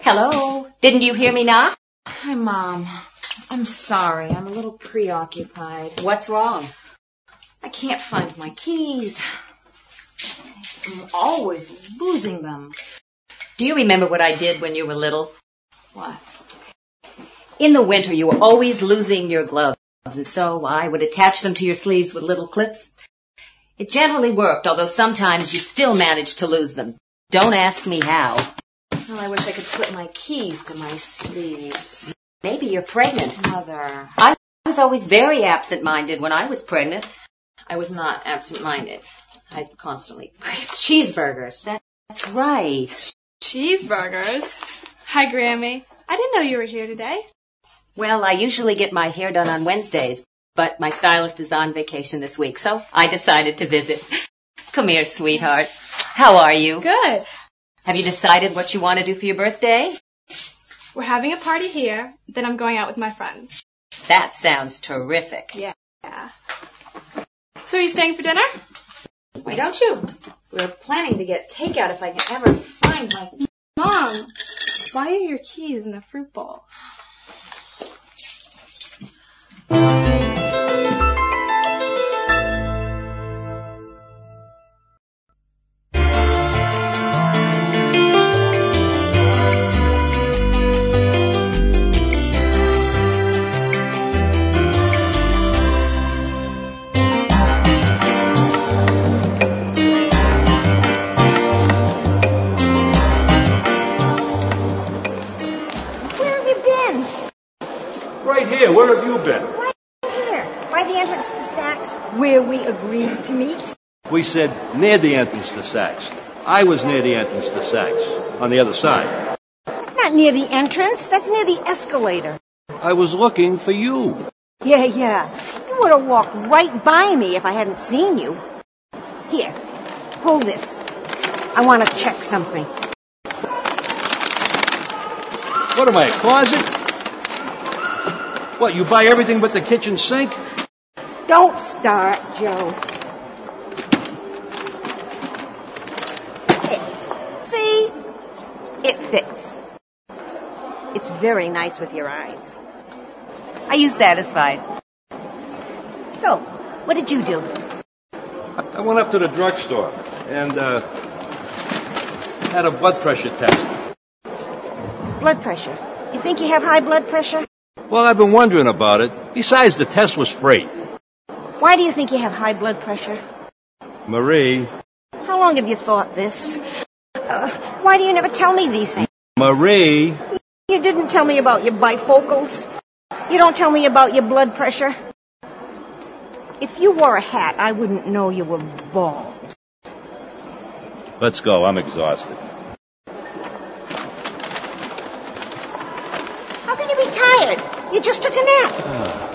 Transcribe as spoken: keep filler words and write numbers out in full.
Hello? Didn't you hear me knock? Hi, Mom. I'm sorry. I'm a little preoccupied. What's wrong? I can't find my keys. I'm always losing them. Do you remember what I did when you were little? What? In the winter, you were always losing your gloves, and so I would attach them to your sleeves with little clips. It generally worked, although sometimes you still managed to lose them. Don't ask me how. Well, I wish I could slip my keys to my sleeves. Maybe you're pregnant. Mother. I was always very absent-minded when I was pregnant. I was not absent-minded. I constantly craved cheeseburgers. That's right. Cheeseburgers? Hi, Grammy. I didn't know you were here today. Well, I usually get my hair done on Wednesdays, but my stylist is on vacation this week, so I decided to visit. Come here, sweetheart. How are you? Good. Have you decided what you want to do for your birthday? We're having a party here, then I'm going out with my friends. That sounds terrific. Yeah. Yeah. So are you staying for dinner? Why don't you? We're planning to get takeout if I can ever find my... Mom, why are your keys in the fruit bowl? Right here. Where have you been? Right here, by the entrance to Saks, where we agreed to meet. We said near the entrance to Saks. I was near the entrance to Saks, on the other side. That's not near the entrance. That's near the escalator. I was looking for you. Yeah, yeah. You would have walked right by me if I hadn't seen you. Here, hold this. I want to check something. What am I, a closet? What, you buy everything but the kitchen sink? Don't start, Joe. Here. See? It fits. It's very nice with your eyes. Are you satisfied? So, what did you do? I went up to the drugstore and uh, had a blood pressure test. Blood pressure. You think you have high blood pressure? Well, I've been wondering about it. Besides, the test was free. Why do you think you have high blood pressure? Marie. How long have you thought this? Uh, why do you never tell me these things? Marie. You didn't tell me about your bifocals. You don't tell me about your blood pressure. If you wore a hat, I wouldn't know you were bald. Let's go. I'm exhausted. How can you be tired? You just took a nap.